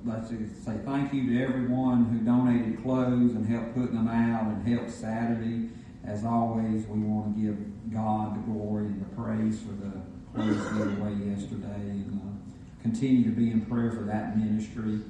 let's just say thank you to everyone who donated clothes and helped putting them out and helped Saturday. As always, we want to give God the glory and the praise for the clothes giveaway yesterday, and continue to be in prayer for that ministry.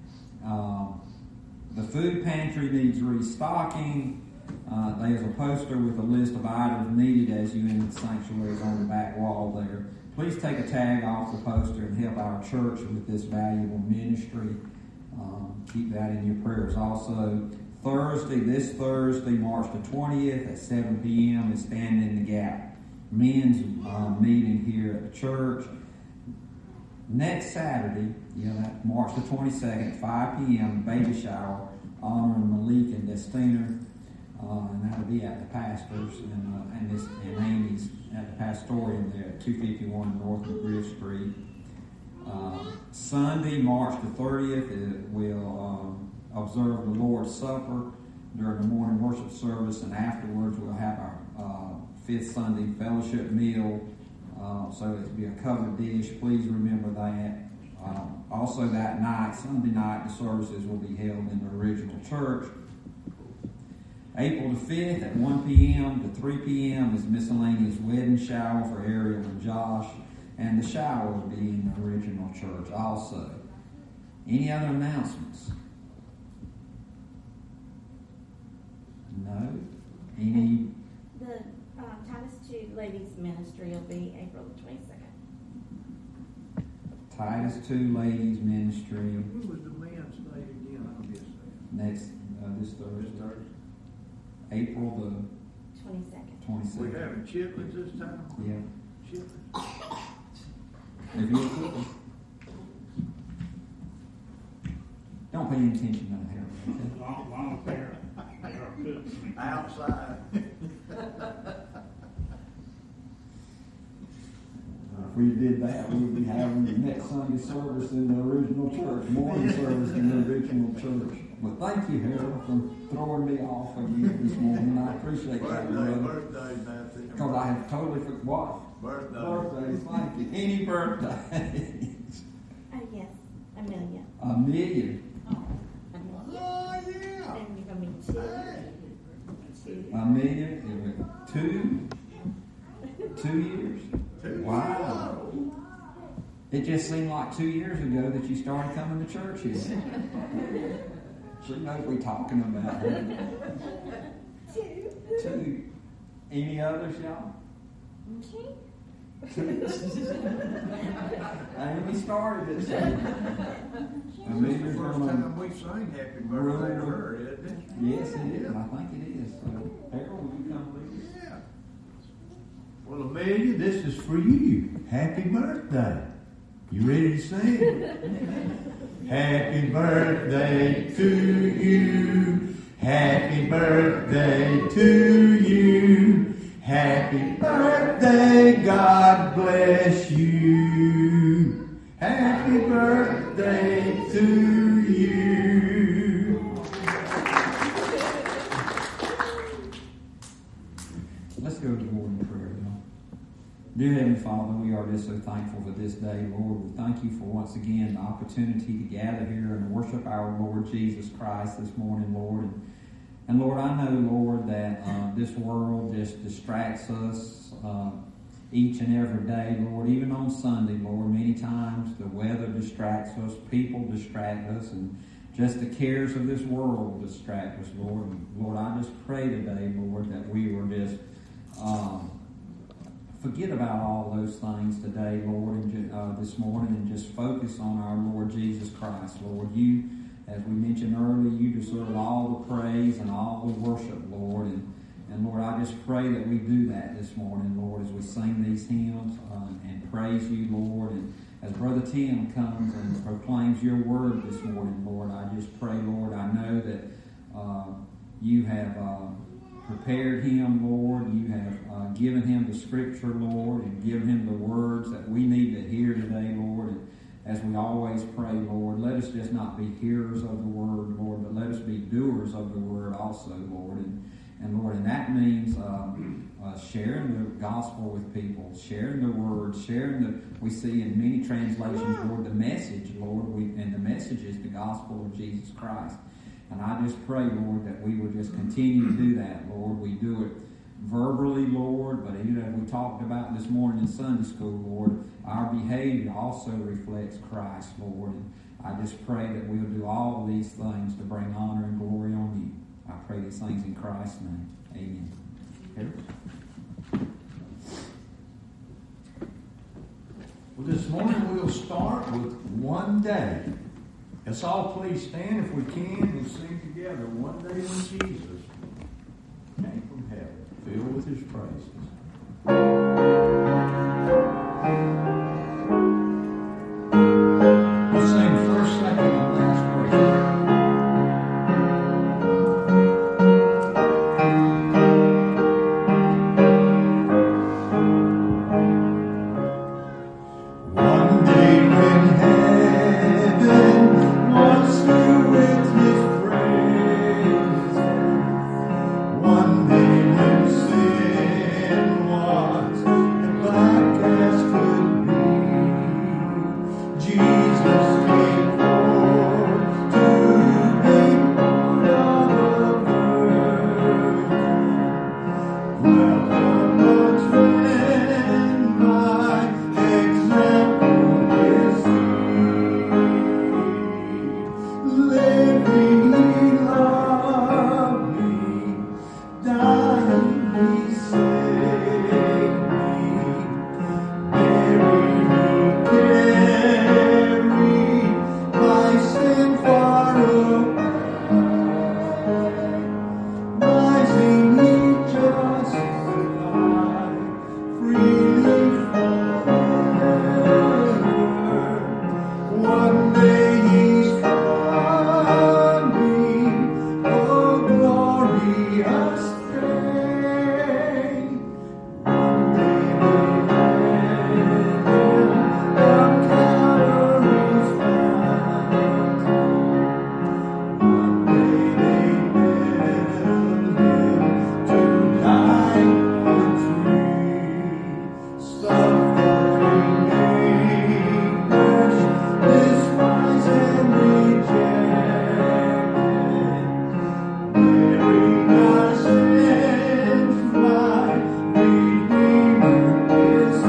The food pantry needs restocking. There's a poster with a list of items needed as you enter the sanctuary on the back wall there. Please take a tag off the poster and help our church with this valuable ministry. Keep that in your prayers. Also, this Thursday, March the 20th at 7 p.m. is Stand in the Gap men's meeting here at the church. Next Saturday, that March the 22nd, 5 p.m., baby shower honoring Malik and Destina, and that'll be at the pastor's and Amy's at the Pastorium there at 251 North McGriff Street. Sunday, March the 30th, we'll observe the Lord's Supper during the morning worship service, and afterwards we'll have our fifth Sunday fellowship meal. So it'll be a covered dish. Please remember that. Also that night, Sunday night, the services will be held in the original church. April the 5th at 1 p.m. to 3 p.m. is miscellaneous wedding shower for Ariel and Josh, and the shower will be in the original church also. Any other announcements? No? Any? The Titus II Ladies Ministry will be April the 22nd. Titus II Ladies Ministry. Who was the men's day again? I guess Next, this Thursday. April the 22nd. we having chitlins this time? Yeah. Chitlins. If you're cooking. Don't pay any attention to that. Long pair. They are cooking. Outside. If we did that, we would be having the next Sunday service in the original church, morning service in the original church. But thank you, Harold, for throwing me off again this morning. I appreciate that, brother. Birthdays, Nancy. Because I have totally forgotten what? Birthdays, thank you. Any birthdays? Yes, Amelia. Amelia. Amelia. Oh, yeah. And you're going to be two. Amelia, is it 2? 2 years? Wow. It just seemed like 2 years ago that you started coming to church here. She knows we're talking about her. 2. Any others, y'all? 2. 2. Amy started it. Amelia's First time we sang happy birthday to her, isn't it? Yes, it is. I think it is. So, Harold, will you come lead us? Yeah. Well, Amelia, this is for you. Happy birthday. You ready to sing? Happy birthday to you. Happy birthday to you. Happy birthday, God bless you. Happy birthday to you. Let's go to the Lord in prayer, y'all. Dear Heavenly Father, we are just so thankful for this day, Lord. We thank you for once again the opportunity to gather here and worship our Lord Jesus Christ this morning, Lord. And Lord, I know, Lord, that this world just distracts us each and every day, Lord. Even on Sunday, Lord, many times the weather distracts us, people distract us, and just the cares of this world distract us, Lord. And Lord, I just pray today, Lord, that we will just forget about all those things today, Lord, and this morning, and just focus on our Lord Jesus Christ, Lord. You, as we mentioned earlier, you deserve all the praise and all the worship, Lord. And Lord, I just pray that we do that this morning, Lord, as we sing these hymns and praise you, Lord. And as Brother Tim comes and proclaims your word this morning, Lord, I just pray, Lord, I know that you have prepared him, Lord. You have given him the scripture, Lord, and given him the words that we need to hear today, Lord. And as we always pray, Lord, let us just not be hearers of the word, Lord, but let us be doers of the word also, Lord. And Lord, and that means sharing the gospel with people, sharing the word, we see in many translations, Lord, the message, Lord, and the message is the gospel. gospel of Jesus Christ. And I just pray, Lord, that we will just continue to do that, Lord. We do it verbally, Lord, but even as we talked about this morning in Sunday school, Lord, our behavior also reflects Christ, Lord. And I just pray that we'll do all of these things to bring honor and glory on you. I pray these things in Christ's name. Amen. Well, this morning we'll start with one day. Let's all please stand if we can and sing together. One day when Jesus came from heaven, filled with his praises. We'll sing first, second, and last verse. One day when heaven was filled with his praise, one day when sin was as black as could be, Jesus came forth to be born of a virgin. Well, God's friend, my example is he. Living he loved me, dying he saved me. Buried he carried my sin far away. Rising he justified, freely forever. One day he's coming, oh glorious day. One day on Calvary's mountain. One day they nailed him to die on a tree. Suffering anguish, despised and rejected, bearing our sins, my Redeemer is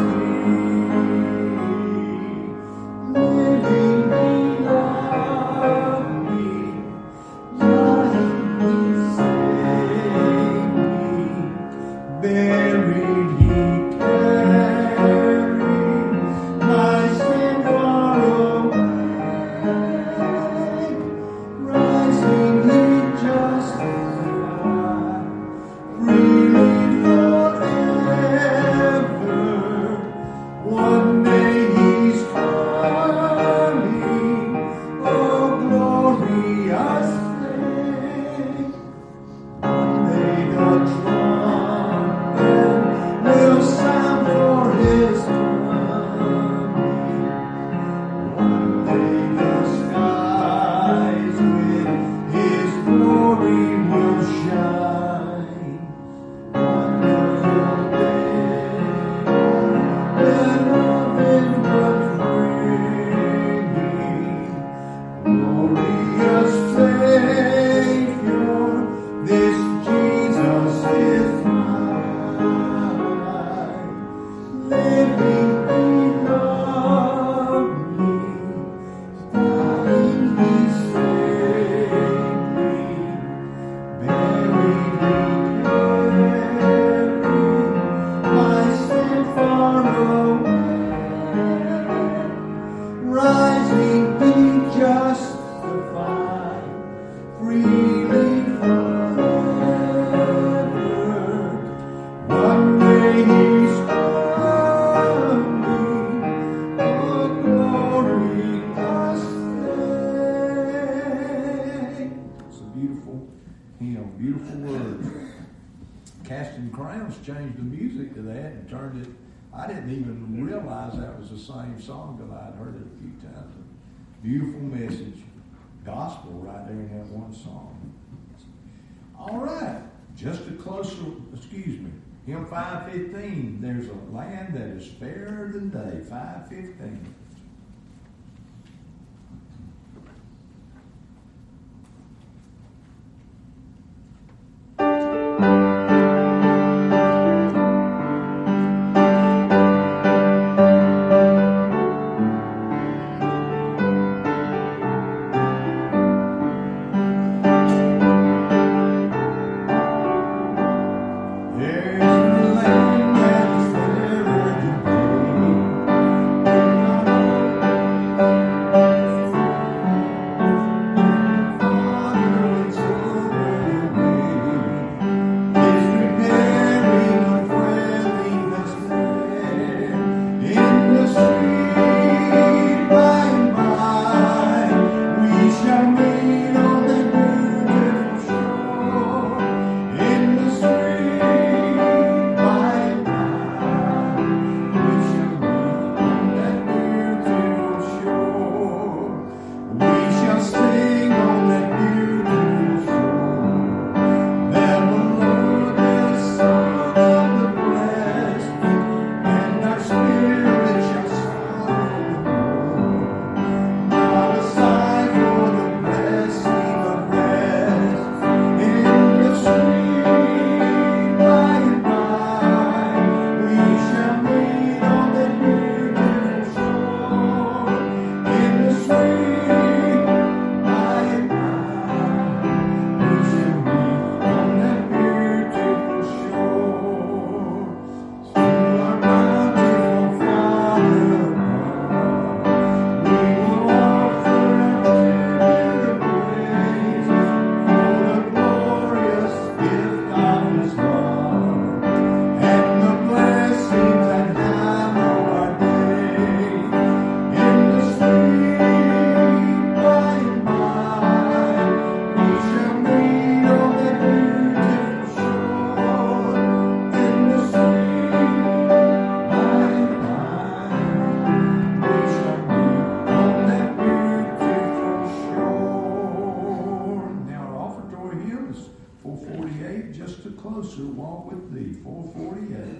he. Living he loved me, dying he saved me. Buried he carried my sin far away. Rising he justified, freely forever. One day he's coming, oh glorious day. One day the trumpet will sound for his coming. One day the skies with his glory will shine. Wonderful day, when love is much bringing. Glorious Savior, this Jesus is mine. Living he loved me, dying he saved me. Buried he carried my sin far away. Rising he justified, freely forever. One day he's coming, oh glorious day. It's a beautiful hymn, beautiful words. Casting Crowns changed the music to that and turned it. I didn't even realize that was the same song till I'd heard it a few times. Beautiful message, gospel right there in that one song. All right, just a closer, hymn 515. There's a land that is fairer than day. 515. 448.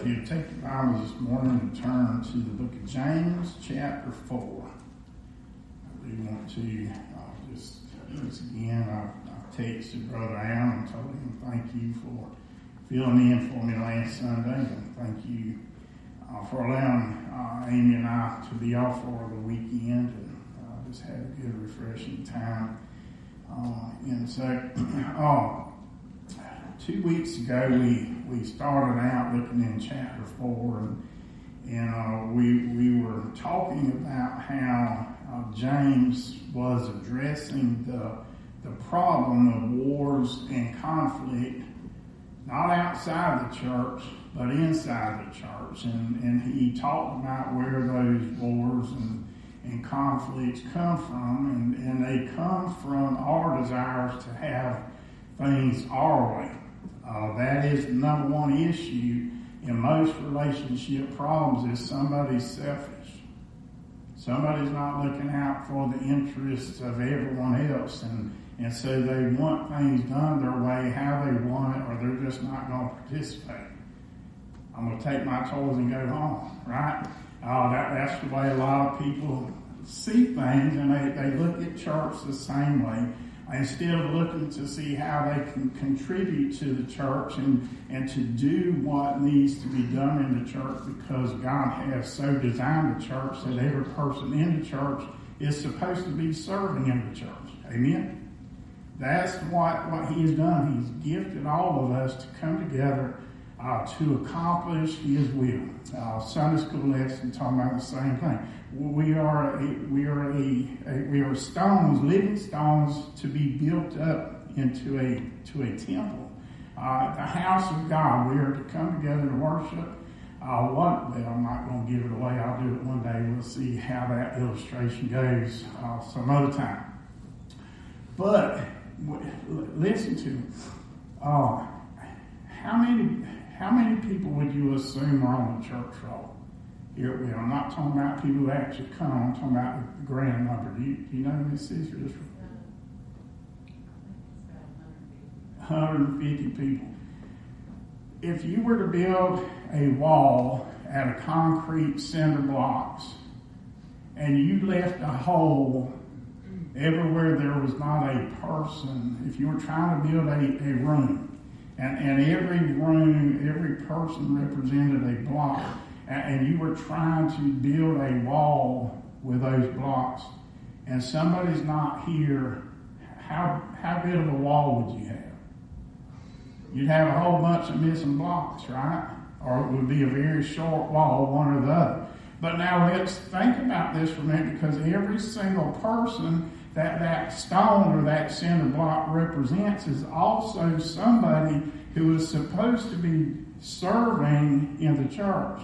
you to take your Bibles this morning and turn to the book of James, chapter 4. I do want to just once again, I've texted Brother Allen and told him thank you for filling in for me last Sunday, and thank you for allowing Amy and I to be off for the weekend and just had a good, refreshing time. And so, 2 weeks ago, we started out looking in chapter 4, and we were talking about how James was addressing the problem of wars and conflict, not outside the church, but inside the church. And he talked about where those wars and conflicts come from, and they come from our desires to have things our way. That is the number one issue in most relationship problems, is somebody's selfish. Somebody's not looking out for the interests of everyone else, and so they want things done their way, how they want it, or they're just not going to participate. I'm going to take my toys and go home, right? That's the way a lot of people see things, and they look at church the same way, instead of looking to see how they can contribute to the church and to do what needs to be done in the church, because God has so designed the church that every person in the church is supposed to be serving in the church. Amen? That's what He has done. He's gifted all of us to come together to accomplish His will. Sunday school lesson talking about the same thing. We are stones, living stones, to be built up into a temple, the house of God. We are to come together to worship. Well, I'm not going to give it away. I'll do it one day. We'll see how that illustration goes some other time. But listen to me. How many people would you assume are on the church roll? Here we are. I'm not talking about people who actually come. I'm talking about the grand number. Do you know who this is? 150 people. If you were to build a wall out of concrete cinder blocks, and you left a hole everywhere there was not a person, if you were trying to build a room, and every room, every person represented a block, and you were trying to build a wall with those blocks, and somebody's not here, how big of a wall would you have? You'd have a whole bunch of missing blocks, right? Or it would be a very short wall, one or the other. But now let's think about this for a minute, because every single person that stone or that cinder block represents is also somebody who is supposed to be serving in the church.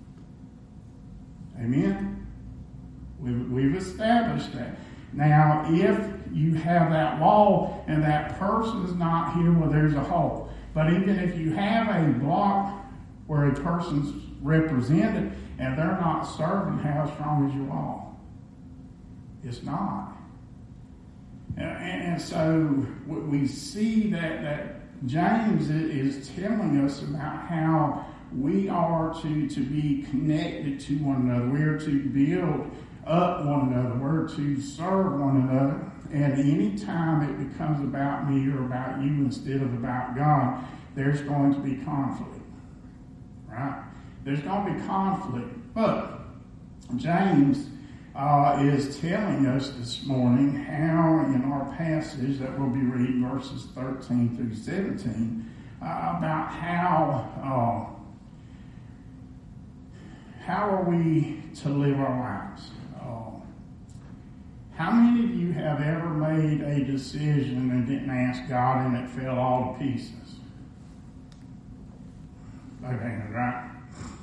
Amen? We've established that. Now, if you have that wall and that person is not here, well, there's a hole. But even if you have a block where a person's represented and they're not serving, how strong is your wall? It's not. And so we see that James is telling us about how we are to be connected to one another. We are to build up one another. We're to serve one another. And any time it becomes about me or about you instead of about God, there's going to be conflict. Right? There's going to be conflict. But James is telling us this morning how, in our passage that we'll be reading, verses 13 through 17, about how are we to live our lives. How many of you have ever made a decision and didn't ask God and it fell all to pieces? Okay, right?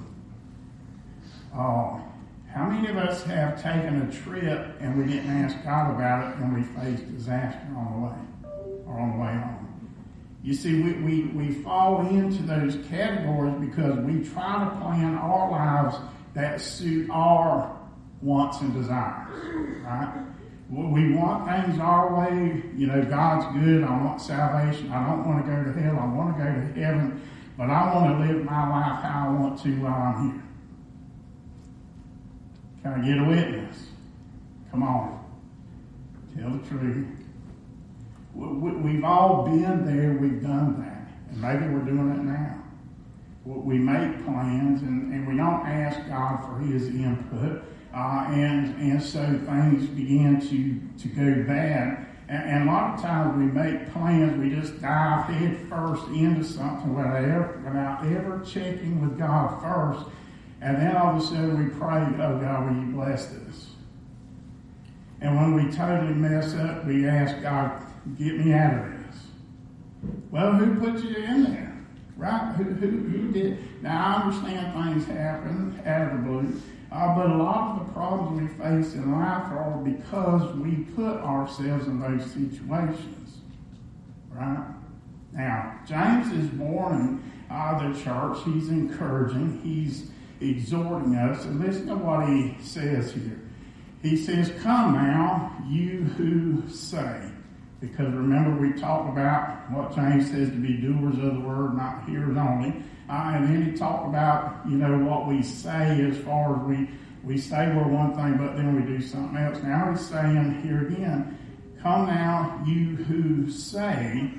How many of us have taken a trip and we didn't ask God about it and we faced disaster on the way or on the way home? You see, we fall into those categories because we try to plan our lives that suit our wants and desires, right? We want things our way. You know, God's good. I want salvation. I don't want to go to hell. I want to go to heaven. but I want to live my life how I want to while I'm here. Can I get a witness? Come on. Tell the truth. We've all been there. We've done that. And maybe we're doing it now. We make plans and we don't ask God for His input. And so things begin to go bad. And a lot of times we make plans, we just dive head first into something without ever checking with God first. And then all of a sudden we pray, oh God, will you bless this? And when we totally mess up, we ask God, get me out of this. Well, who put you in there? Right? Who did? Now, I understand things happen out of the blue, but a lot of the problems we face in life are because we put ourselves in those situations. Right? Now, James is warning the church. He's encouraging. He's exhorting us. And listen to what he says here. He says, come now, you who say. Because remember, we talked about what James says to be doers of the word, not hearers only. And then he talked about, what we say as far as we say we're one thing, but then we do something else. Now he's saying here again, come now, you who say,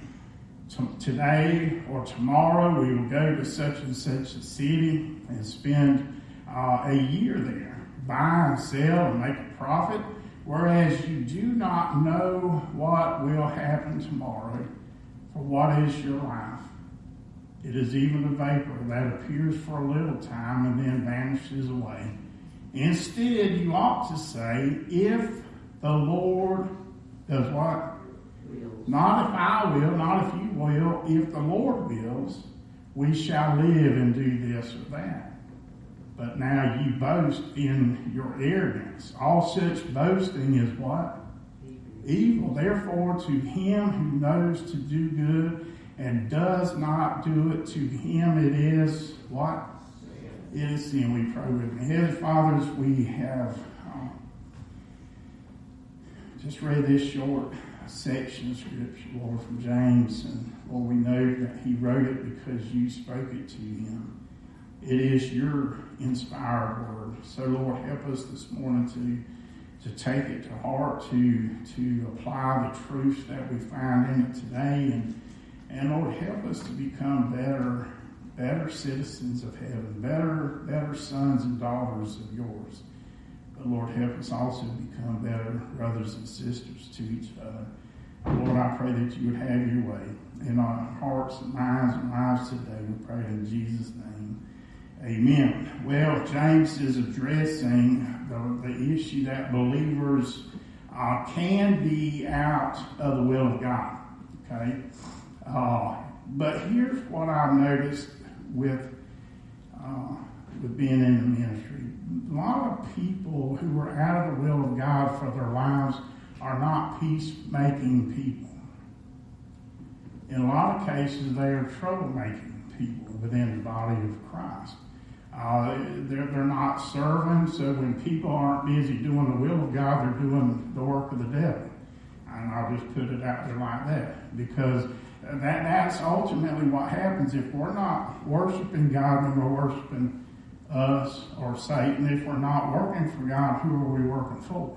today or tomorrow we will go to such and such a city and spend a year there, buy and sell and make a profit. Whereas you do not know what will happen tomorrow, for what is your life? It is even a vapor that appears for a little time and then vanishes away. Instead, you ought to say, if the Lord does what? Not if I will, not if you will, if the Lord wills, we shall live and do this or that. But now you boast in your arrogance. All such boasting is what? Evil. Therefore, to him who knows to do good and does not do it, to him it is what? It is sin. We pray with me. Heavenly Fathers, we have just read this short section of Scripture, Lord, from James. And Lord, we know that he wrote it because you spoke it to him. It is your inspired word. So, Lord, help us this morning to take it to heart, to apply the truths that we find in it today. And Lord, help us to become better citizens of heaven, better sons and daughters of yours. But, Lord, help us also become better brothers and sisters to each other. Lord, I pray that you would have your way in our hearts and minds and lives today. We pray in Jesus' name. Amen. Well, James is addressing the issue that believers can be out of the will of God. Okay? But here's what I've noticed with being in the ministry. A lot of people who are out of the will of God for their lives are not peacemaking people. In a lot of cases, they are troublemaking people within the body of Christ. They're not serving, so when people aren't busy doing the will of God, they're doing the work of the devil. And I'll just put it out there like that, because that's ultimately what happens. If we're not worshiping God, then we're worshiping us or Satan. If we're not working for God, who are we working for?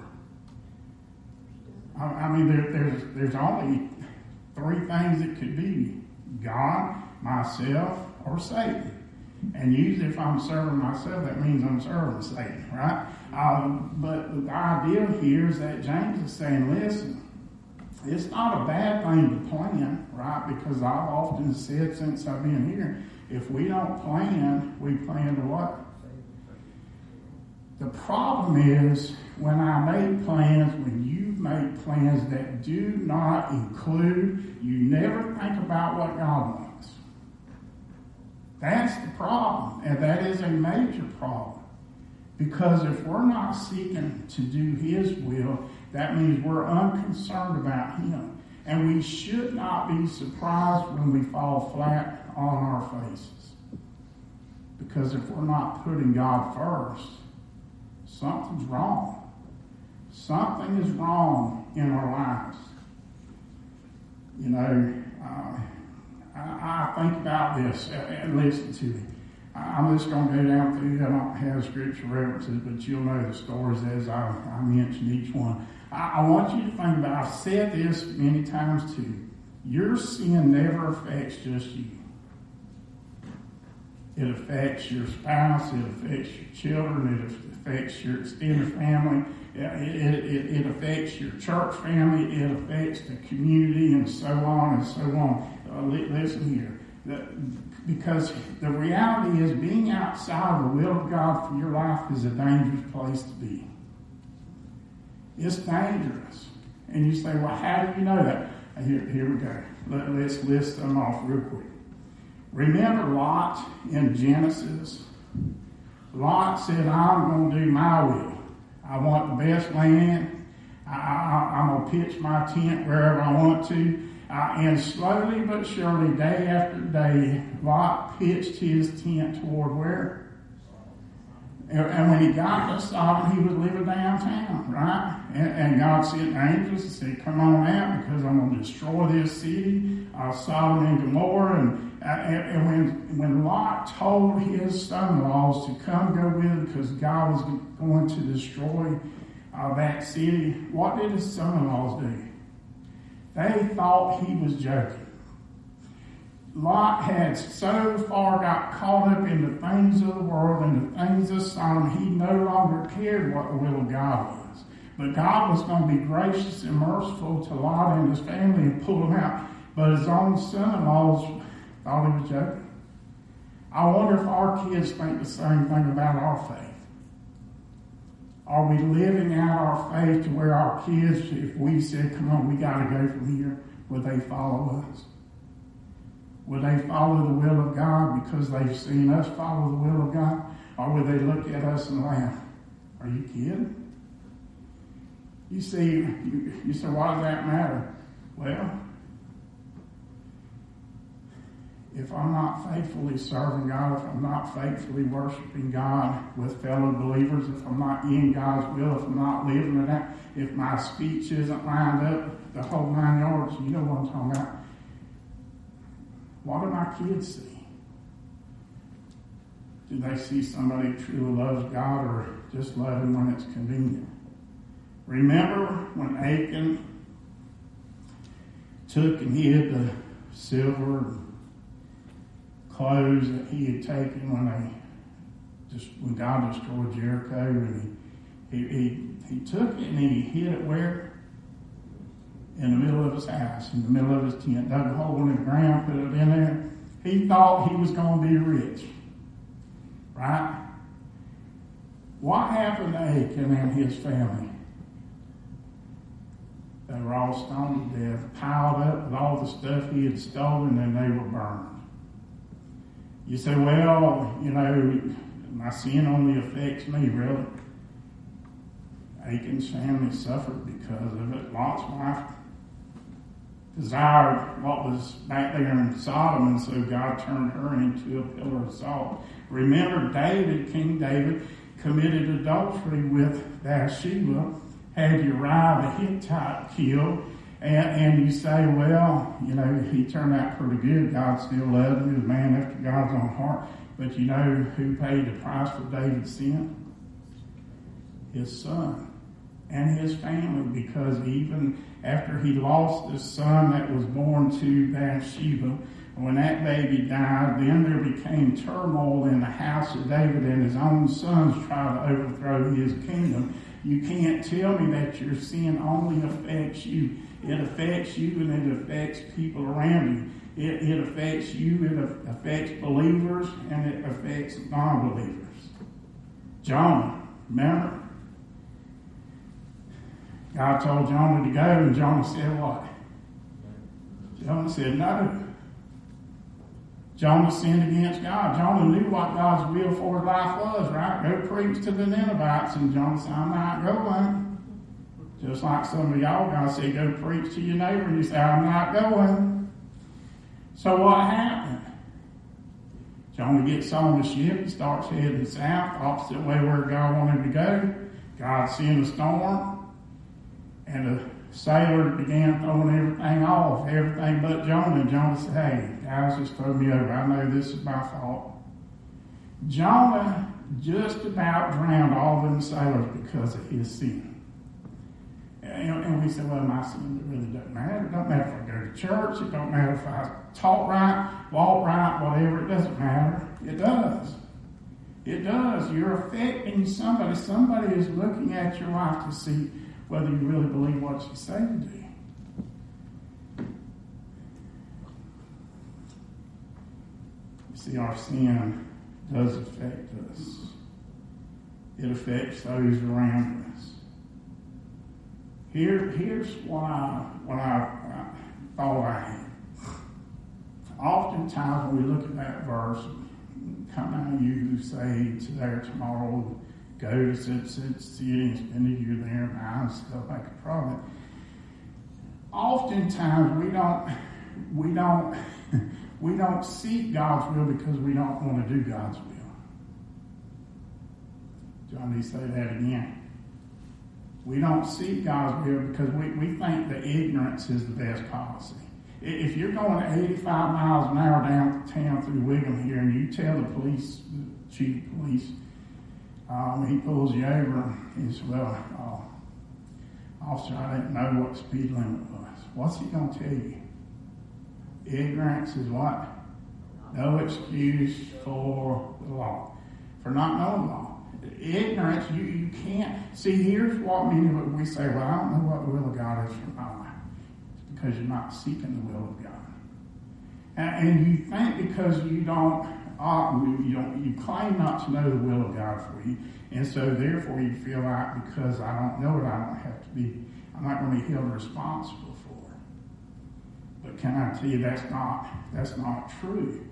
I mean, there's only three things it could be: God, myself, or Satan. And usually if I'm serving myself, that means I'm serving Satan, right? But the idea here is that James is saying, listen, it's not a bad thing to plan, right? Because I've often said since I've been here, if we don't plan, we plan to what? The problem is when I make plans, when you make plans that do not include, you never think about what God wants. That's the problem, and that is a major problem. Because if we're not seeking to do His will, that means we're unconcerned about Him. And we should not be surprised when we fall flat on our faces. Because if we're not putting God first, something's wrong. Something is wrong in our lives. I think about this and listen to me. I'm just going to go down through. I don't have scripture references, but you'll know the stories as I mention each one. I want you to think about, I've said this many times too, your sin never affects just you. It affects your spouse, it affects your children, it affects your extended family, it affects your church family, it affects the community, and so on and so on. Listen here. Because the reality is being outside the will of God for your life is a dangerous place to be. It's dangerous. And you say, well, how do you know that? Here we go. Let's list them off real quick. Remember Lot in Genesis? Lot said, I'm going to do my will. I want the best land. I'm going to pitch my tent wherever I want to. And slowly but surely, day after day, Lot pitched his tent toward where? And when he got to Sodom, he was living downtown, right? And God sent angels and said, come on out because I'm going to destroy this city, Sodom and Gomorrah. And when Lot told his son-in-laws to come go with him because God was going to destroy that city, what did his son-in-laws do? They thought he was joking. Lot had so far got caught up in the things of the world and the things of Sodom, he no longer cared what the will of God was. But God was going to be gracious and merciful to Lot and his family and pull him out. But his own son-in-laws thought he was joking. I wonder if our kids think the same thing about our faith. Are we living out our faith to where our kids, if we said, come on, we got to go from here, would they follow us? Would they follow the will of God because they've seen us follow the will of God? Or would they look at us and laugh? Are you kidding? You see, you say, why does that matter? Well, if I'm not faithfully serving God, if I'm not faithfully worshiping God with fellow believers, if I'm not in God's will, if I'm not living it out, if my speech isn't lined up the whole 9 yards, you know what I'm talking about. What do my kids see? Do they see somebody who truly loves God or just love Him when it's convenient? Remember when Achan took and hid the silver and clothes that he had taken when God destroyed Jericho, and he took it and he hid it where? In the middle of his house, in the middle of his tent, dug a hole in the ground, put it in there. He thought he was going to be rich, right? What happened to Achan and his family? They were all stoned to death, piled up with all the stuff he had stolen, and they were burned. You say, well, my sin only affects me, really. Achan's family suffered because of it. Lot's wife desired what was back there in Sodom, and so God turned her into a pillar of salt. Remember, King David, committed adultery with Bathsheba, had Uriah the Hittite killed, and you say, well, he turned out pretty good. God still loved him. He was a man after God's own heart. But you know who paid the price for David's sin? His son and his family, because even after he lost his son that was born to Bathsheba, when that baby died, then there became turmoil in the house of David, and his own sons tried to overthrow his kingdom. You can't tell me that your sin only affects you. It affects you, and it affects people around you. It affects you, it affects believers, and it affects non-believers. Jonah, remember? God told Jonah to go, and Jonah said what? Jonah said no. Jonah sinned against God. Jonah knew what God's will for his life was, right? Go preach to the Ninevites, and Jonah said, I'm not going. Just like some of y'all, God said, go preach to your neighbor, and you say, I'm not going. So what happened? Jonah gets on the ship and starts heading south, opposite way where God wanted to go. God sent a storm, and the sailors began throwing everything off, everything but Jonah. And Jonah said, hey, guys just throw me over. I know this is my fault. Jonah just about drowned all them sailors because of his sin. And we say, well, my sin really doesn't matter. It doesn't matter if I go to church. It don't matter if I talk right, walk right, whatever. It doesn't matter. It does. It does. You're affecting somebody. Somebody is looking at your life to see whether you really believe what you say you do. You see, our sin does affect us. It affects those around us. Here's what I thought I had. Oftentimes when we look at that verse, come out you who say today or tomorrow, go to such city and spend a year there and buy and stuff like a problem. Oftentimes we don't seek God's will because we don't want to do God's will. Do I need to say that again? We don't seek God's will because we think that ignorance is the best policy. If you're going 85 miles an hour downtown through Wiggum here and you tell the chief of police, he pulls you over, he says, well, officer, I didn't know what the speed limit was. What's he going to tell you? Ignorance is what? No excuse for the law, for not knowing the law. Ignorance, you can't. See, here's what many of us, we say, well, I don't know what the will of God is for my life. It's because you're not seeking the will of God. And you think because you claim not to know the will of God for you, and so therefore you feel like because I don't know it, I'm not going to be held responsible for it. But can I tell you that's not true.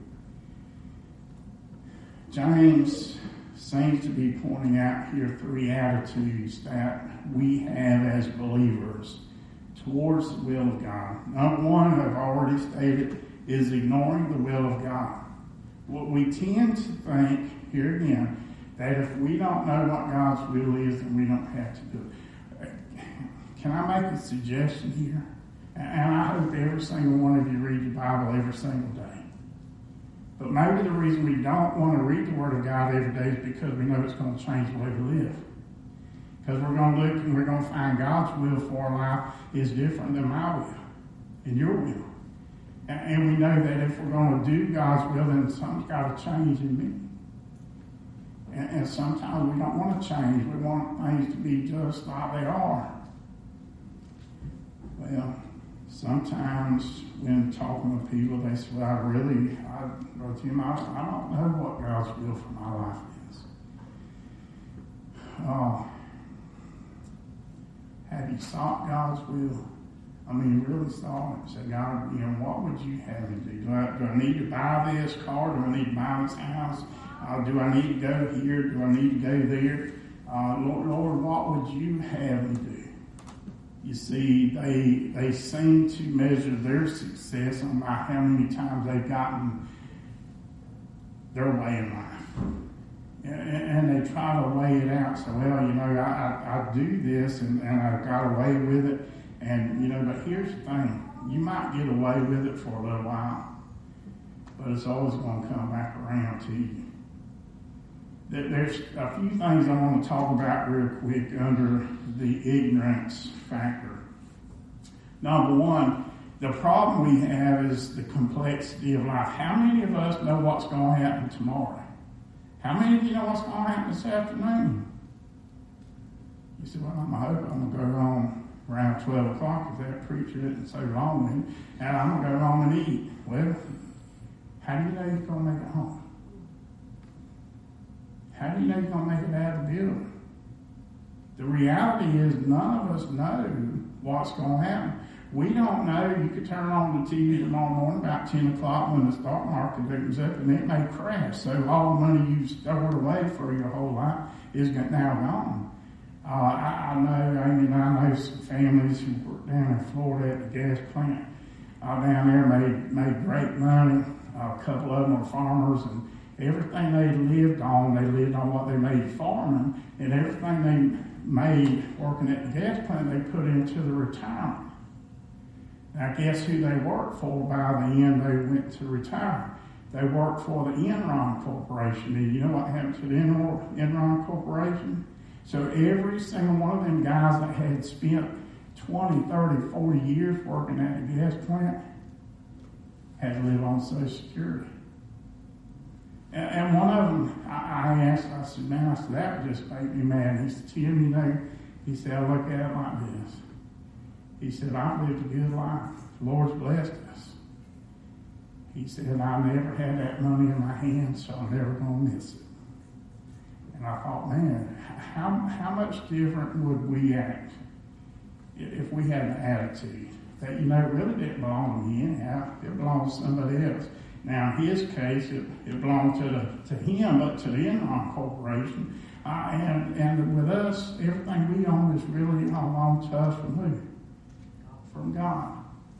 James seems to be pointing out here three attitudes that we have as believers towards the will of God. Number one, I've already stated, is ignoring the will of God. What we tend to think, here again, that if we don't know what God's will is, then we don't have to do it. Can I make a suggestion here? And I hope every single one of you read your Bible every single day. But maybe the reason we don't want to read the Word of God every day is because we know it's going to change the way we live. Because we're going to look and we're going to find God's will for our life is different than my will and your will. And we know that if we're going to do God's will, then something's got to change in me. And sometimes we don't want to change. We want things to be just like they are. Well, sometimes when talking with people, they say, well, Brother Tim, I don't know what God's will for my life is. Have you sought God's will? I mean, really sought it. Say, God, what would you have me do? Do I need to buy this car? Do I need to buy this house? Do I need to go here? Do I need to go there? Lord, what would you have me do? You see, they seem to measure their success on by how many times they've gotten their way in life. And they try to weigh it out. So, I do this and I've got away with it. And, but here's the thing. You might get away with it for a little while, but it's always going to come back around to you. There's a few things I want to talk about real quick under the ignorance factor. Number one, the problem we have is the complexity of life. How many of us know what's going to happen tomorrow? How many of you know what's going to happen this afternoon? You say, well, I'm going to go home around 12 o'clock if that preacher isn't so long with me, and I'm going to go home and eat. Well, how do you know you're going to make it home? How do you know you're going to make it out of the building? The reality is none of us know what's going to happen. We don't know. You could turn on the TV tomorrow morning about 10 o'clock when the stock market opens up and it may crash. So all the money you've stored away for your whole life is now gone. I know some families who work down in Florida at the gas plant down there made great money. A couple of them are farmers, and everything they lived on what they made farming, and everything they made working at the gas plant they put into the retirement. Now, guess who they worked for by the end they went to retire? They worked for the Enron Corporation. And you know what happened to the Enron Corporation? So every single one of them guys that had spent 20, 30, 40 years working at a gas plant had to live on Social Security. And one of them, I asked, I said, man, that would just make me mad. He said, Tim, you know, he said, I look at it like this. He said, I've lived a good life. The Lord's blessed us. He said, I never had that money in my hands, so I'm never going to miss it. And I thought, man, how much different would we act if we had an attitude that, you know, it really didn't belong to me anyhow. It belonged to somebody else. Now, in his case, it belonged to him, but to the Enron Corporation. And with us, everything we own is really belongs to us from who? From God.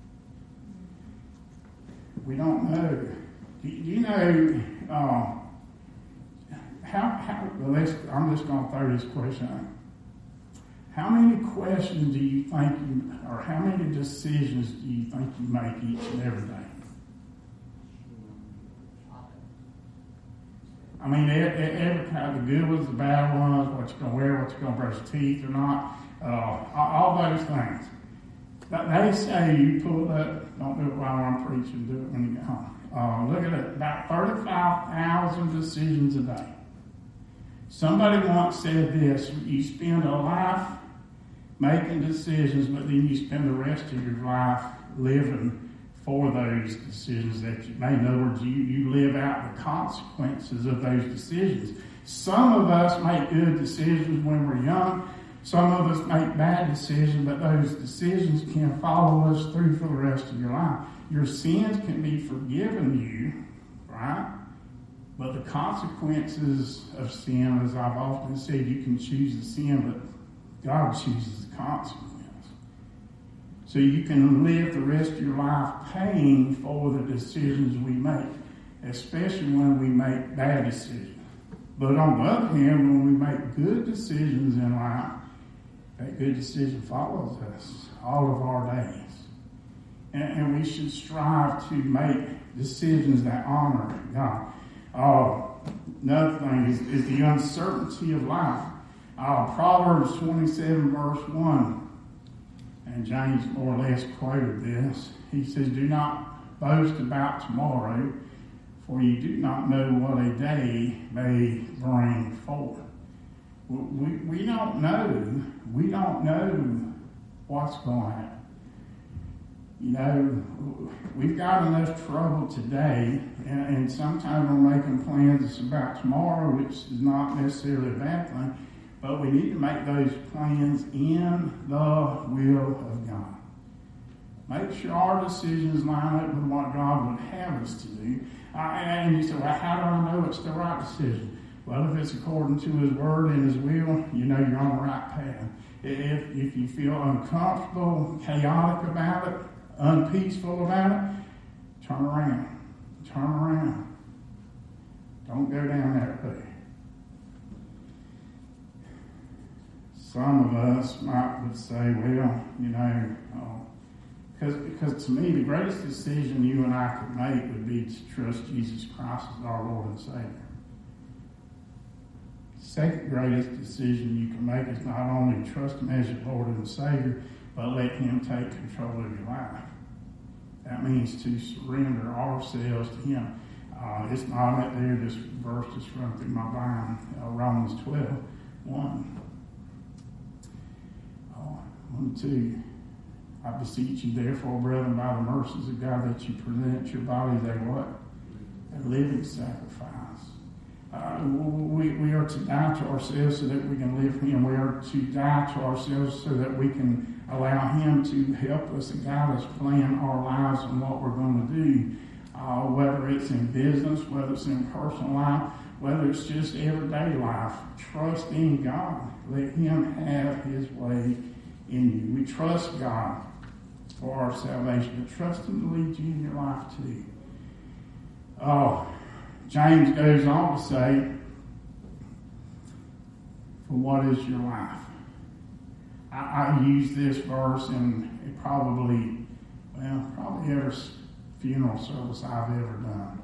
We don't know. Do you know I'm just going to throw this question out. How many questions do you think or how many decisions do you think you make each and every day? I mean, every kind of the good ones, the bad ones, what you're going to wear, what you're going to brush your teeth or not, all those things. They say you pull up, don't do it while I'm preaching, do it when you get home. Look at it, about 35,000 decisions a day. Somebody once said this, you spend a life making decisions, but then you spend the rest of your life living for those decisions that you made. In other words, you live out the consequences of those decisions. Some of us make good decisions when we're young. Some of us make bad decisions, but those decisions can follow us through for the rest of your life. Your sins can be forgiven you, right? But the consequences of sin, as I've often said, you can choose the sin, but God chooses the consequence. So you can live the rest of your life paying for the decisions we make, especially when we make bad decisions. But on the other hand, when we make good decisions in life, that good decision follows us all of our days. And we should strive to make decisions that honor God. Another thing is the uncertainty of life. Proverbs 27 verse 1. And James more or less quoted this. He says, do not boast about tomorrow, for you do not know what a day may bring forth. We don't know. We don't know what's going to happen. You know, we've got enough trouble today, and sometimes we're making plans about tomorrow, which is not necessarily a bad thing. But we need to make those plans in the will of God. Make sure our decisions line up with what God would have us to do. And you say, well, how do I know it's the right decision? Well, if it's according to His Word and His will, you know you're on the right path. If you feel uncomfortable, chaotic about it, unpeaceful about it, turn around. Turn around. Don't go down that way. Some of us would say, well, you know, because to me, the greatest decision you and I could make would be to trust Jesus Christ as our Lord and Savior. The second greatest decision you can make is not only trust Him as your Lord and Savior, but let Him take control of your life. That means to surrender ourselves to Him. It's not up there, this verse just run through my mind, Romans 12:1. 1:2. I beseech you, therefore, brethren, by the mercies of God, that you present your bodies a what? A living sacrifice. We are to die to ourselves so that we can live for Him. We are to die to ourselves so that we can allow Him to help us and guide us, plan our lives and what we're going to do. Whether it's in business, whether it's in personal life, whether it's just everyday life. Trust in God. Let Him have His way in you. We trust God for our salvation, but trust Him to lead you in your life too. James goes on to say, for what is your life? I use this verse in probably well, probably every funeral service I've ever done.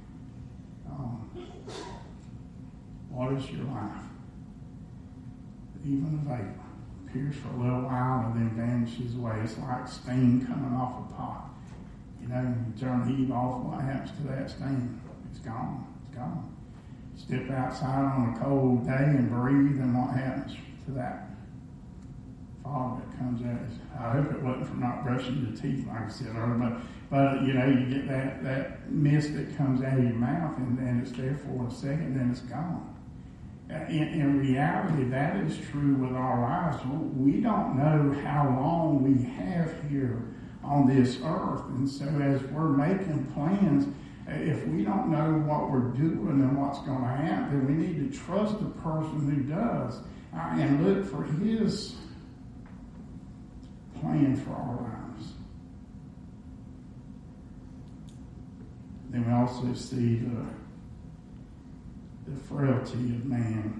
What is your life? Even a vapor appears for a little while and then vanishes away. It's like steam coming off a pot. You turn the heat off, what happens to that steam? It's gone. It's gone. Step outside on a cold day and breathe, and what happens to that fog that comes out? I hope it wasn't from not brushing your teeth, like I said earlier, but you get that mist that comes out of your mouth, and it's there for a second, then it's gone. In reality, that is true with our lives. We don't know how long we have here on this earth, and so as we're making plans, if we don't know what we're doing and what's going to happen, we need to trust the person who does and look for his plan for our lives. Then we also see the frailty of man.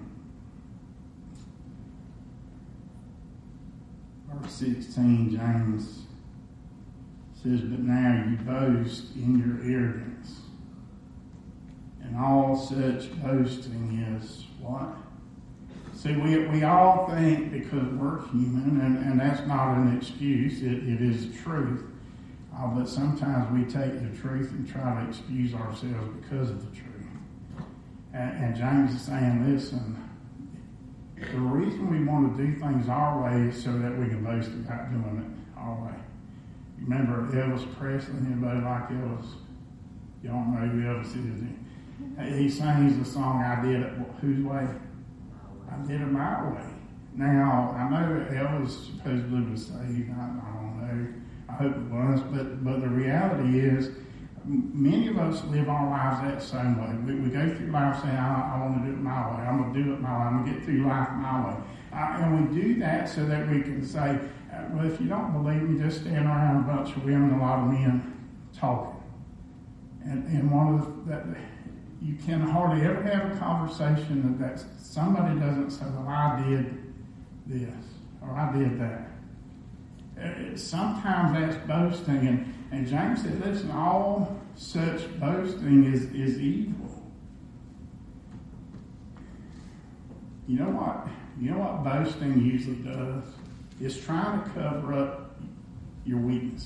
Verse 16, James says, but now you boast in your arrogance. And all such boasting is what? See, we all think because we're human, and that's not an excuse, it is the truth. But sometimes we take the truth and try to excuse ourselves because of the truth. And James is saying, listen, the reason we want to do things our way is so that we can boast about doing it our way. Remember Elvis Presley? Anybody like Elvis? Y'all know who Elvis is. He sings the song, I did it whose way? I did it my way. Now, I know that Elvis supposedly was saved. I don't know. I hope it was. But the reality is, many of us live our lives that same way. We go through life saying, I want to do it my way. I'm going to do it my way. I'm going to get through life my way. And we do that so that we can say, well, if you don't believe me, just stand around a bunch of women, a lot of men talking. And one of the, you can hardly ever have a conversation that somebody doesn't say, well, I did this, or I did that. Sometimes that's boasting, and James said, listen, all such boasting is evil. You know what boasting usually does? It's trying to cover up your weaknesses.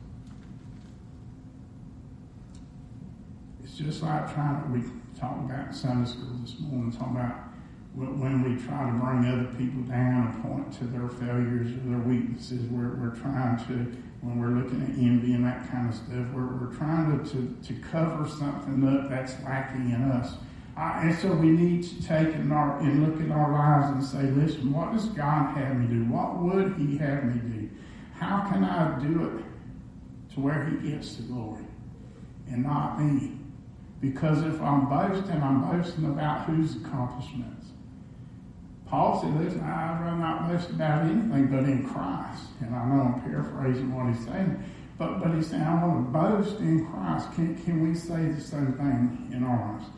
It's just like we talked about in Sunday school this morning, talking about when we try to bring other people down and point to their failures or their weaknesses. We're trying to, when we're looking at envy and that kind of stuff, we're trying to cover something up that's lacking in us. And so we need to take and look at our lives and say, listen, what does God have me do? What would he have me do? How can I do it to where he gets the glory and not me? Because if I'm boasting about whose accomplishments. Paul said, listen, I'd rather not boast about anything but in Christ. And I know I'm paraphrasing what he's saying. But he's saying, I want to boast in Christ. Can we say the same thing in our lives?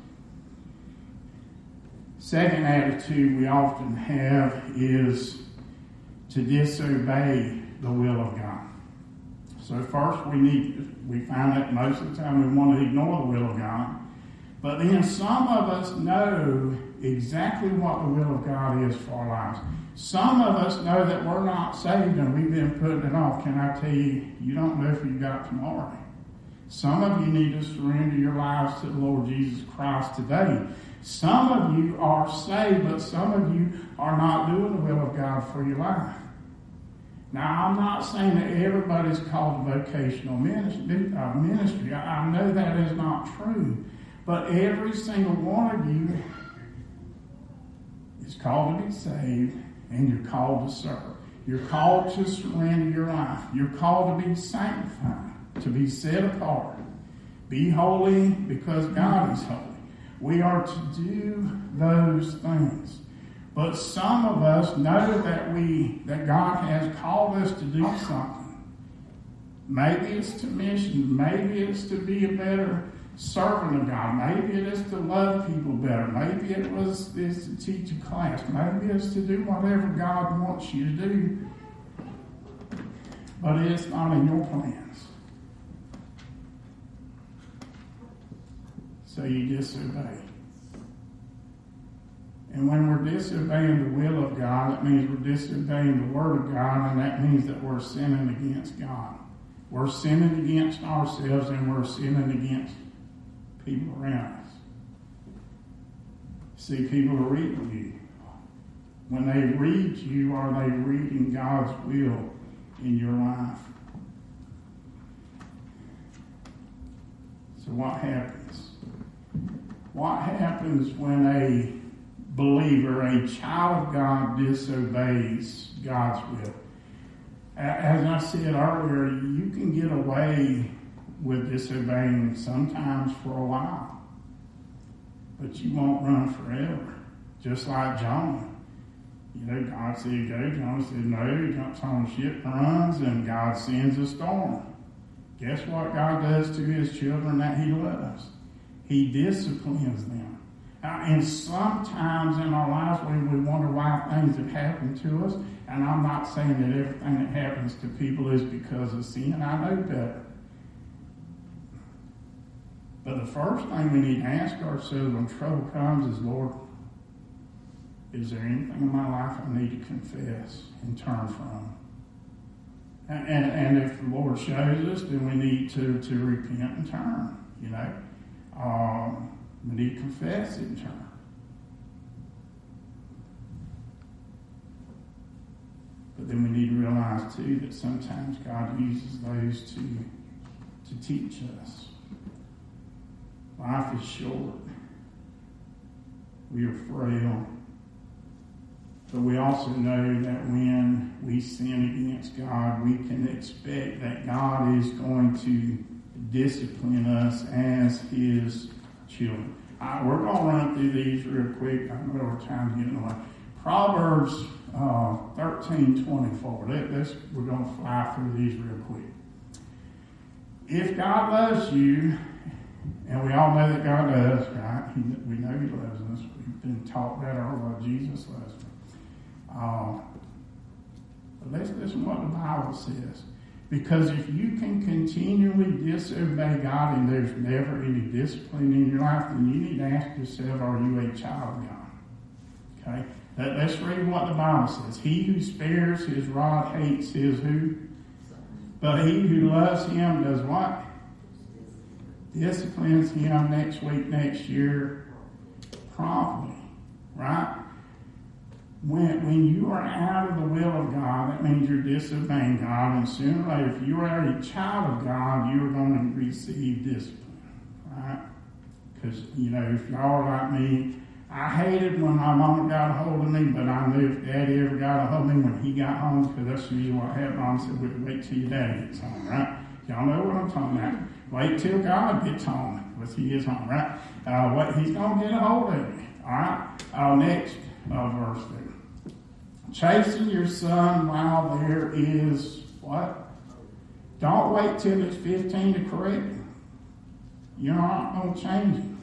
Second attitude we often have is to disobey the will of God. So first we find that most of the time we want to ignore the will of God. But then some of us know exactly what the will of God is for our lives. Some of us know that we're not saved and we've been putting it off. Can I tell you, you don't know if you've got tomorrow. Some of you need to surrender your lives to the Lord Jesus Christ today. Some of you are saved, but some of you are not doing the will of God for your life. Now, I'm not saying that everybody's called to vocational ministry. I know that is not true. But every single one of you is called to be saved, and you're called to serve. You're called to surrender your life. You're called to be sanctified, to be set apart. Be holy because God is holy. We are to do those things. But some of us know that God has called us to do something. Maybe it's to mission. Maybe it's to be a better servant of God. Maybe it is to love people better. Maybe is to teach a class. Maybe it's to do whatever God wants you to do. But it's not in your plans. So you disobey. And when we're disobeying the will of God, that means we're disobeying the Word of God, and that means that we're sinning against God. We're sinning against ourselves, and we're sinning against people around us. See, people are reading you. When they read you, are they reading God's will in your life? So what happens? What happens when a believer, a child of God, disobeys God's will? As I said earlier, you can get away with disobeying sometimes for a while, but you won't run forever. Just like Jonah. You know, God said go, Jonah said no, he jumps on the ship and runs, and God sends a storm. Guess what God does to his children that he loves? He disciplines them. And sometimes in our lives we wonder why things have happened to us. And I'm not saying that everything that happens to people is because of sin. I know better. But the first thing we need to ask ourselves when trouble comes is, Lord, is there anything in my life I need to confess and turn from? And if the Lord shows us, then we need to repent and turn, you know. We need to confess it and turn. But then we need to realize, too, that sometimes God uses those to teach us. Life is short. We are frail. But we also know that when we sin against God, we can expect that God is going to discipline us as His children. We're going to run through these real quick. I know our time's getting away. Proverbs 13:24. We're going to fly through these real quick. If God loves you, and we all know that God does, right? We know He loves us. We've been taught that our Lord Jesus loves us. But let's listen to what the Bible says. Because if you can continually disobey God and there's never any discipline in your life, then you need to ask yourself, are you a child of God? Okay? Let's read what the Bible says. He who spares his rod hates his who? But he who loves him does what? Disciplines him next week, next year, promptly. Right? When you are out of the will of God, that means you're disobeying God, and sooner or later, if you are a child of God, you're going to receive discipline, right? Because, you know, if y'all are like me, I hated when my mama got a hold of me, but I knew if Daddy ever got a hold of me when he got home, because that's usually what happened. Mom said, wait till your daddy gets home, right? Y'all know what I'm talking about. Wait till God gets home, because he is home, right? He's going to get a hold of you, all right? Next verse there. Chasing your son while there is what? Don't wait till it's 15 to correct him. You're not going to change him.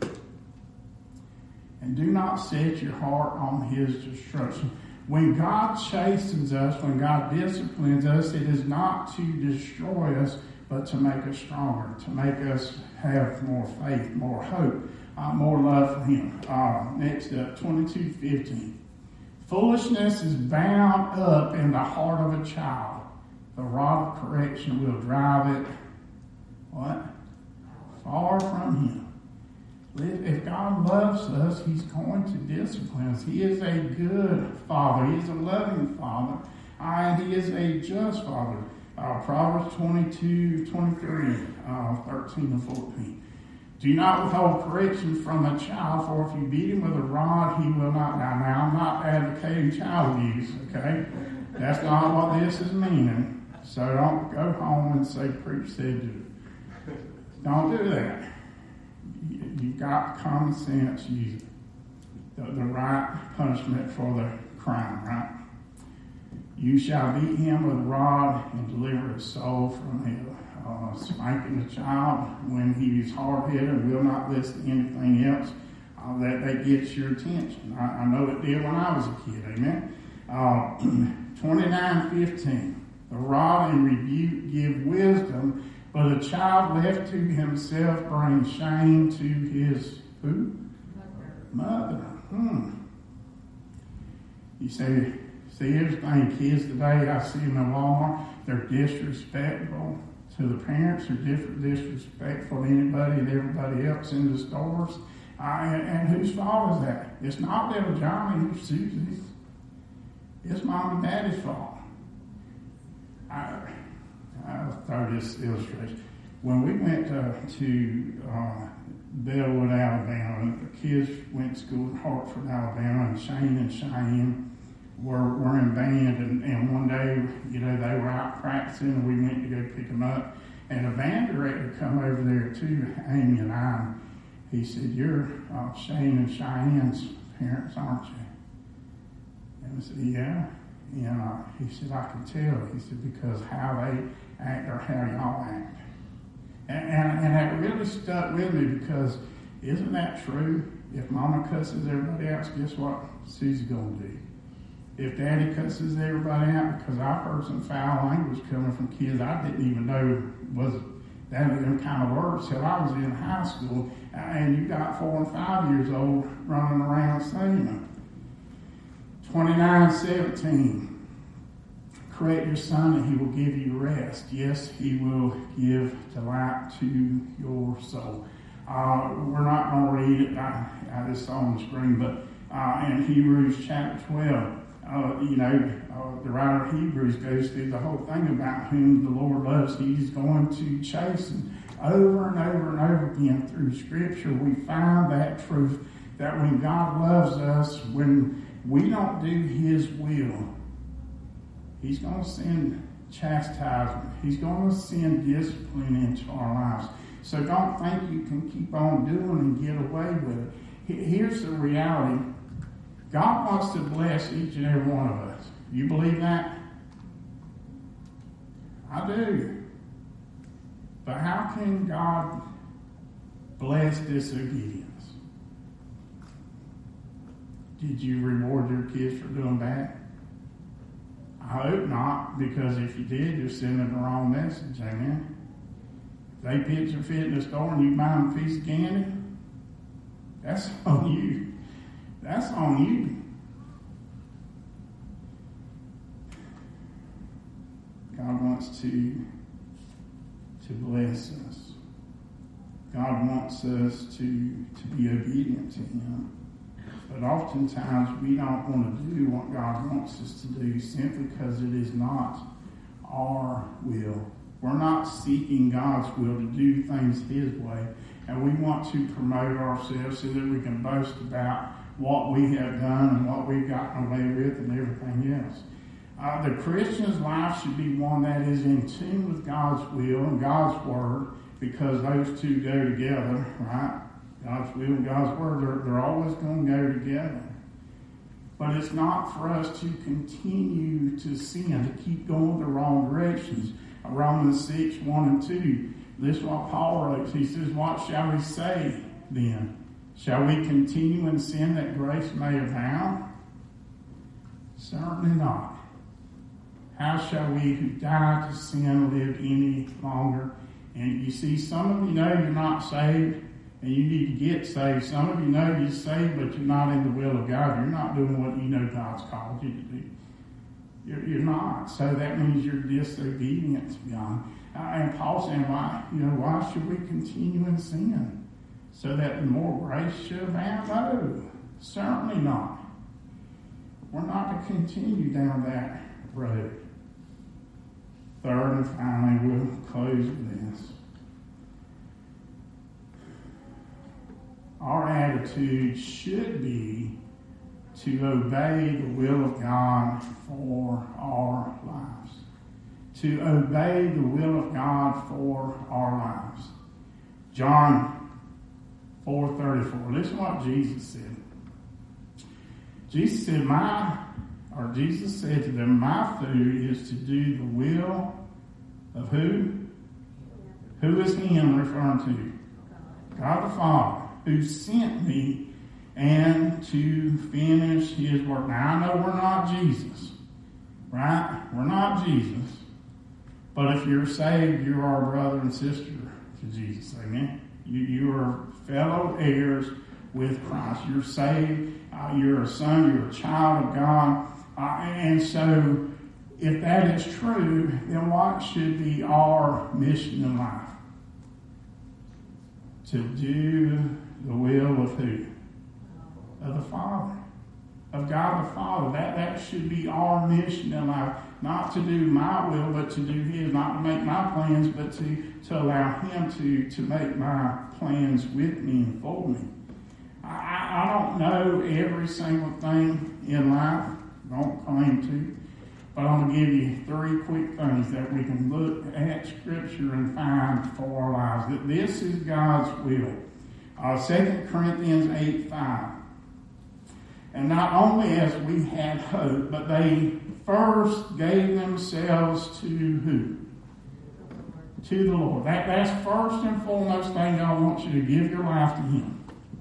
And do not set your heart on his destruction. When God chastens us, when God disciplines us, it is not to destroy us, but to make us stronger, to make us have more faith, more hope, more love for him. Next up, 22:15. Foolishness is bound up in the heart of a child. The rod of correction will drive it, what? Far from him. If God loves us, he's going to discipline us. He is a good father. He is a loving father. And he is a just father. Proverbs 22:23, 13 and 14. Do not withhold correction from a child, for if you beat him with a rod, he will not die. Now, I'm not advocating child abuse, okay? That's not what this is meaning. So don't go home and say, preach said do it. Don't do that. You've got common sense. Use the right punishment for the crime, right? You shall beat him with a rod and deliver his soul from hell. Spanking a child when he is hard-headed and will not listen to anything else, that gets your attention. I know it did when I was a kid, amen? 29:15. The rod and rebuke give wisdom, but a child left to himself brings shame to his Who? Mother. You see, here's the thing, kids today, I see them in Walmart, they're disrespectful to the parents, they're disrespectful to anybody and everybody else in the stores. And whose fault is that? It's not little Johnny or Susie's. It's mom and daddy's fault. I'll throw this illustration. When we went to Bellwood, Alabama, the kids went to school in Hartford, Alabama, and Shane and Cheyenne were in band, and one day, they were out practicing, and we went to go pick them up, and a band director come over there too, Amy and I. He said, "You're Shane and Cheyenne's parents, aren't you?" And I said, "Yeah." And he said, "I can tell." He said, "Because how they act or how y'all act." And that really stuck with me, because isn't that true? If mama cusses everybody else, guess what Susie's going to do? If daddy cusses everybody out, because I've heard some foul language coming from kids I didn't even know was that them kind of words till I was in high school, and you got 4 and 5 years old running around saying them. 29:17. Correct your son and he will give you rest. Yes, he will give delight to your soul. We're not going to read it. It's on the screen, but in Hebrews chapter 12, the writer of Hebrews goes through the whole thing about whom the Lord loves. He's going to chasten over and over and over again through Scripture. We find that truth that when God loves us, when we don't do His will, He's going to send chastisement. He's going to send discipline into our lives. So don't think you can keep on doing and get away with it. Here's the reality. God wants to bless each and every one of us. You believe that? I do. But how can God bless disobedience? Did you reward your kids for doing bad? I hope not, because if you did, you're sending the wrong message. Amen. If they picture fit in the store and you buy them a piece of candy, that's on you. That's on you. God wants to bless us. God wants us to be obedient to Him. But oftentimes we don't want to do what God wants us to do simply because it is not our will. We're not seeking God's will to do things His way. And we want to promote ourselves so that we can boast about what we have done and what we've gotten away with and everything else. The Christian's life should be one that is in tune with God's will and God's Word, because those two go together, right? God's will and God's Word, they're always going to go together. But it's not for us to continue to sin, to keep going the wrong directions. Romans 6, 1 and 2. This is what Paul wrote. He says, "What shall we say then? Shall we continue in sin that grace may abound? Certainly not. How shall we who died to sin live any longer?" And you see, some of you know you're not saved and you need to get saved. Some of you know you're saved, but you're not in the will of God. You're not doing what you know God's called you to do. You're not. So that means you're disobedient to God. And Paul's saying, why should we continue in sin? So that more grace should abound? No, certainly not. We're not to continue down that road. Third and finally, we'll close with this. Our attitude should be to obey the will of God for our lives. To obey the will of God for our lives. John 4:34. Listen to what Jesus said. Jesus said to them, "My food is to do the will of who? Who is Him referring to? God the Father, who sent me, and to finish His work." Now, I know we're not Jesus, right? We're not Jesus. But if you're saved, you're our brother and sister to Jesus. Amen? You are fellow heirs with Christ. You're saved. You're a son. You're a child of God. And so, if that is true, then what should be our mission in life? To do the will of who? Of the Father. Of God the Father. That should be our mission in life. Not to do my will, but to do His. Not to make my plans, but to allow Him to make my plans with me and for me. I don't know every single thing in life. I don't claim to. But I'm going to give you 3 quick things that we can look at Scripture and find for our lives. That this is God's will. 2 Corinthians 8:5. And not only as we had hope, but they first gave themselves to who? To the Lord. That's first and foremost thing God wants you to give your life to Him.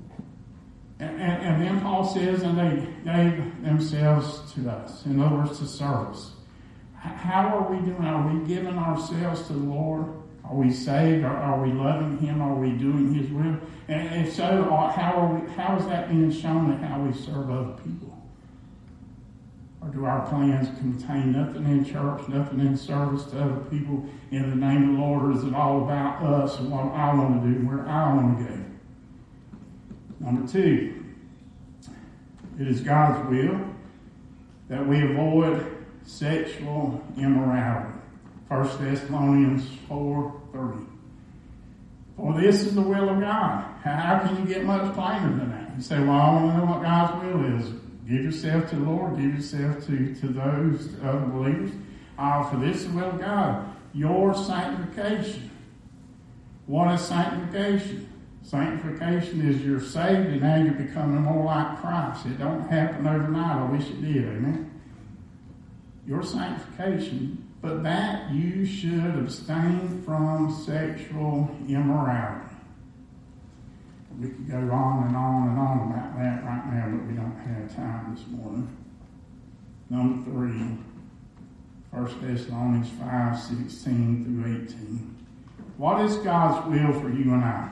And then Paul says, and they gave themselves to us. In other words, to serve us. How are we doing? Are we giving ourselves to the Lord? Are we saved? Are we loving Him? Are we doing His will? And if so, how is that being shown in how we serve other people? Or do our plans contain nothing in church, nothing in service to other people in the name of the Lord? Or is it all about us and what I want to do, where I want to go? Number 2, it is God's will that we avoid sexual immorality. 1 Thessalonians 4:3. For this is the will of God. How can you get much plainer than that? You say, well, I want to know what God's will is. Give yourself to the Lord. Give yourself to those other believers. For this is the will of God. Your sanctification. What is sanctification? Sanctification is you're saved and now you're becoming more like Christ. It don't happen overnight. I wish it did. Amen? Your sanctification, but that you should abstain from sexual immorality. We could go on and on and on about that right now, but we don't have time this morning. Number 3, 1 Thessalonians 5:16 through 18. What is God's will for you and I?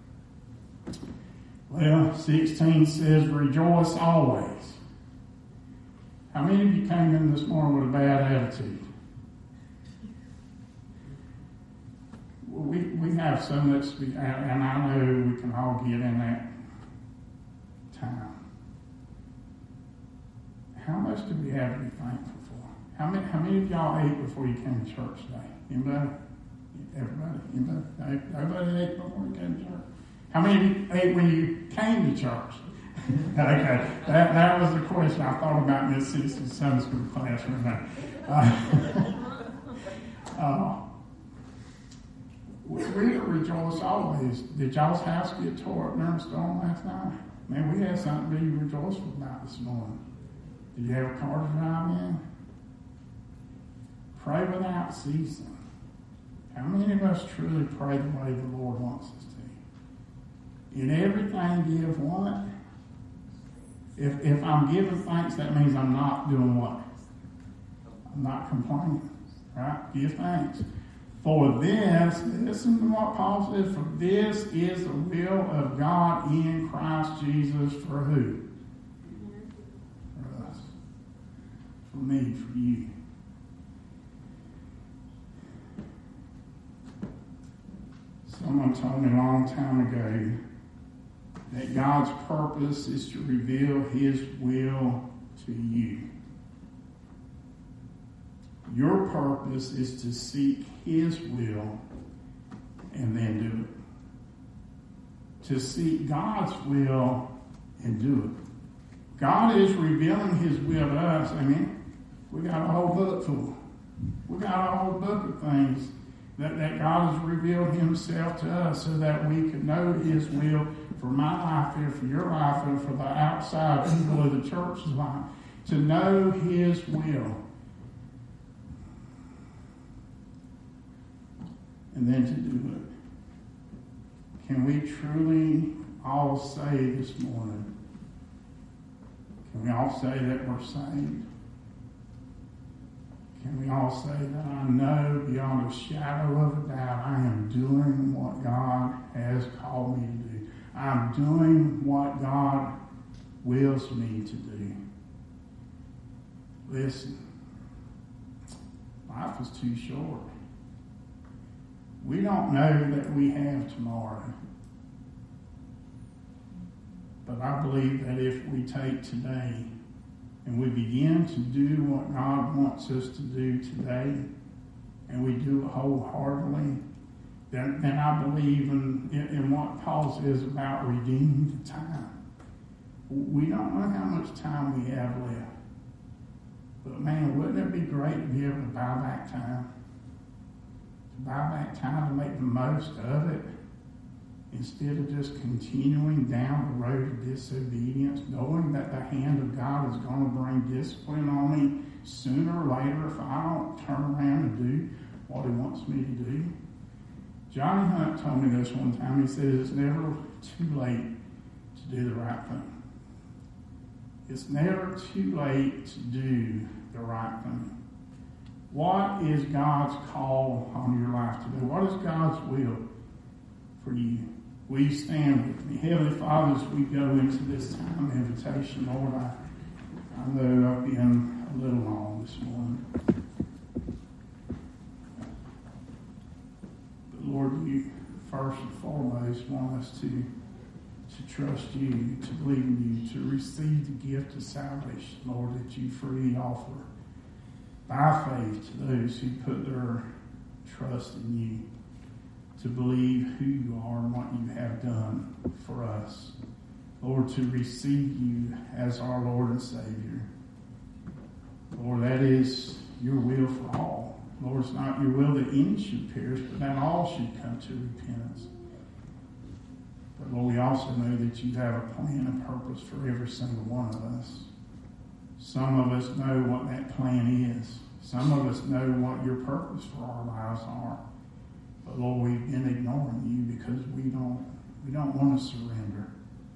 Well, 16 says, rejoice always. How many of you came in this morning with a bad attitude? We have so much to be, and I know we can all get in that time. How much do we have to be thankful for? How many of y'all ate before you came to church today? Anybody? Everybody? Anybody? Everybody ate before you came to church? How many of you ate when you came to church? Okay, that was the question. I thought about in this 60 Sunday school classroom. We rejoice always. Did y'all's house get tore up during the storm last night? Man, we had something to be rejoiceful about this morning. Did you have a car to drive in? Pray without ceasing. How many of us truly pray the way the Lord wants us to? In everything give what? If I'm giving thanks, that means I'm not doing what? I'm not complaining. Right? Give thanks. For this, listen to what Paul says, for this is the will of God in Christ Jesus for who? For us. For me, for you. Someone told me a long time ago that God's purpose is to reveal His will to you. Your purpose is to seek His will and then do it. To seek God's will and do it. God is revealing His will to us. Amen. We got a whole book full. We got a whole book of things that God has revealed Himself to us so that we can know His will for my life and for your life and for the outside people of the church's life. To know His will. And then to do it. Can we truly all say this morning, can we all say that we're saved? Can we all say that I know beyond a shadow of a doubt I am doing what God has called me to do? I'm doing what God wills me to do. Listen, life is too short. We don't know that we have tomorrow. But I believe that if we take today and we begin to do what God wants us to do today, and we do it wholeheartedly, then I believe in what Paul says about redeeming the time. We don't know how much time we have left. But man, wouldn't it be great to be able to buy back time? To buy back time to make the most of it, instead of just continuing down the road of disobedience, knowing that the hand of God is going to bring discipline on me sooner or later if I don't turn around and do what he wants me to do. Johnny Hunt told me this one time. He said, it's never too late to do the right thing. It's never too late to do the right thing. What is God's call on your life today? What is God's will for you? Will you stand with me? Heavenly Father, as we go into this time of invitation, Lord, I know I've been a little long this morning. But Lord, you first and foremost want us to trust you, to believe in you, to receive the gift of salvation, Lord, that you freely offer by faith to those who put their trust in you, to believe who you are and what you have done for us. Lord, to receive you as our Lord and Savior. Lord, that is your will for all. Lord, it's not your will that any should perish, but that all should come to repentance. But Lord, we also know that you have a plan and purpose for every single one of us. Some of us know what that plan is. Some of us know what your purpose for our lives are. But Lord, we've been ignoring you because we don't want to surrender.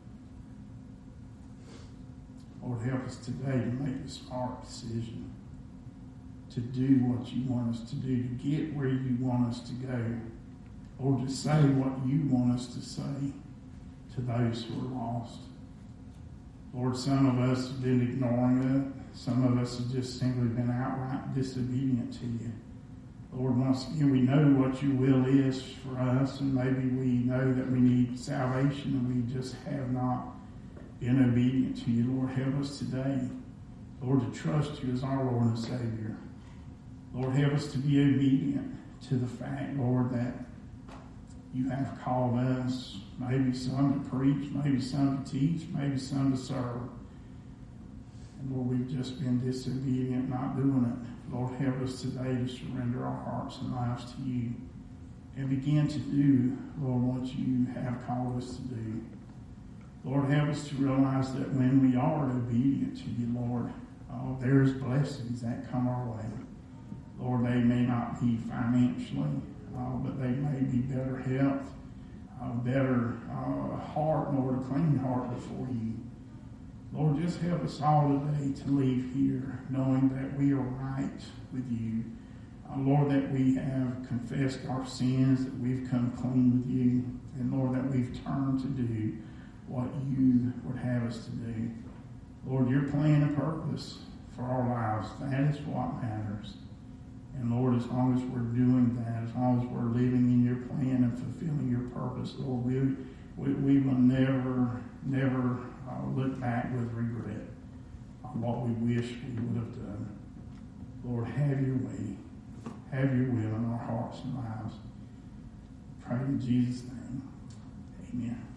Lord, help us today to make the smart decision to do what you want us to do, to get where you want us to go, or to say what you want us to say to those who are lost. Lord, some of us have been ignoring it. Some of us have just simply been outright disobedient to you. Lord, once again, we know what your will is for us, and maybe we know that we need salvation and we just have not been obedient to you. Lord, help us today, Lord, to trust you as our Lord and Savior. Lord, help us to be obedient to the fact, Lord, that you have called us, maybe some to preach, maybe some to teach, maybe some to serve. And Lord, we've just been disobedient, not doing it. Lord, help us today to surrender our hearts and lives to you and begin to do, Lord, what you have called us to do. Lord, help us to realize that when we are obedient to you, Lord, there's blessings that come our way. Lord, they may not be financially, but they may be better health, better heart, Lord, a clean heart before you. Lord, just help us all today to leave here knowing that we are right with you. Lord, that we have confessed our sins, that we've come clean with you, and Lord, that we've turned to do what you would have us to do. Lord, your plan and purpose for our lives, that is what matters. And Lord, as long as we're doing that, as long as we're living in your plan and fulfilling your purpose, Lord, we will never look back with regret on what we wish we would have done. Lord, have your way. Have your will in our hearts and lives. Pray in Jesus' name. Amen.